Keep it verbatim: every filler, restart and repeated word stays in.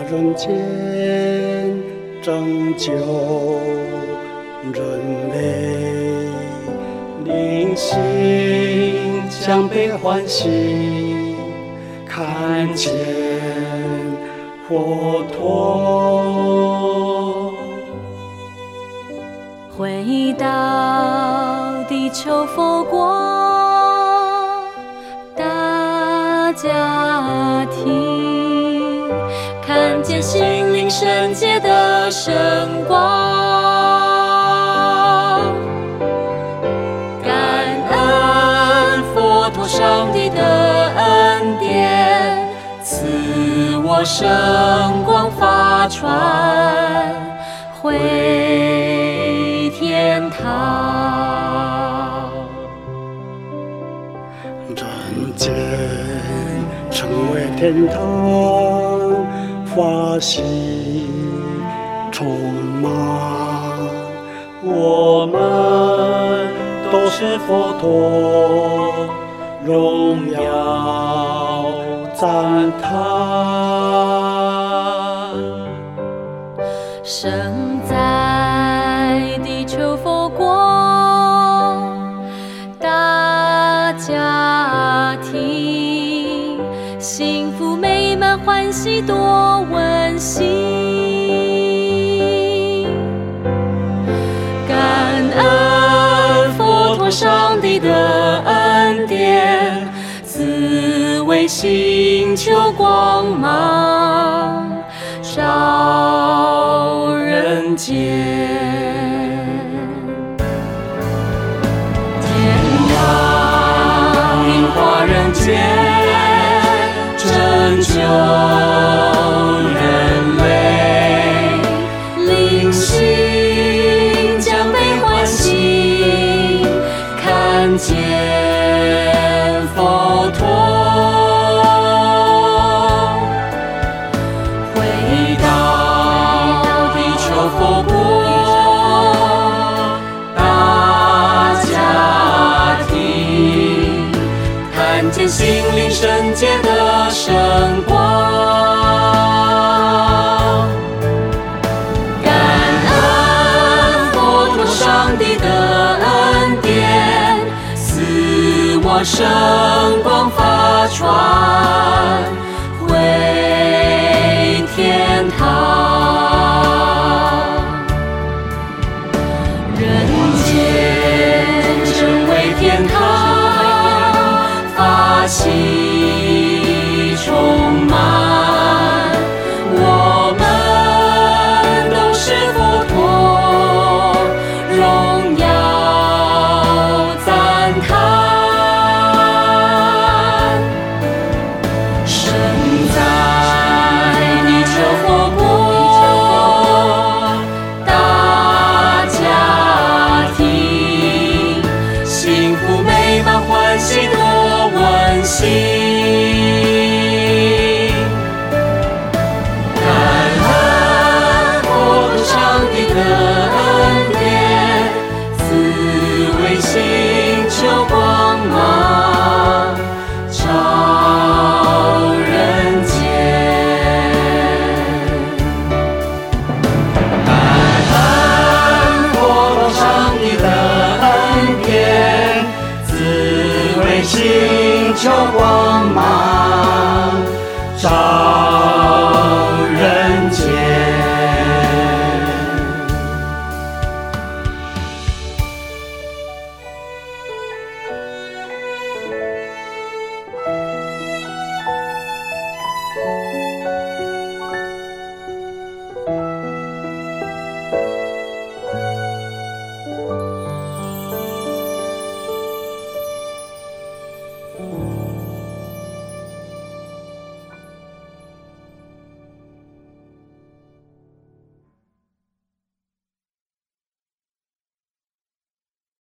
人间拯救人类，灵性将被唤醒，看见佛陀。 回到地球佛国大家庭，看见心灵圣洁的圣光，感恩佛陀上帝的恩典，赐我圣光发传回天堂。 人间成为天堂，法喜充满，我们都是佛陀，荣耀赞叹。 生在地球佛国大家庭，幸福美满欢喜多温馨，感恩佛陀上帝的恩典，赐为星球光芒照人间。天堂映化人间，拯救人类，灵性将被唤醒，看见佛陀。回到地球佛国大家庭，看见心灵圣洁的圣光，感恩佛陀上帝的恩典，赐我圣光发传回天堂。人间成为天堂，法喜充满，我们都是佛陀，荣耀赞叹。生在地球佛国大家庭，幸福美满欢喜多温馨，感恩佛陀上帝的恩典，赐为星球光芒照人间。感恩佛陀上帝的恩典，赐为星球光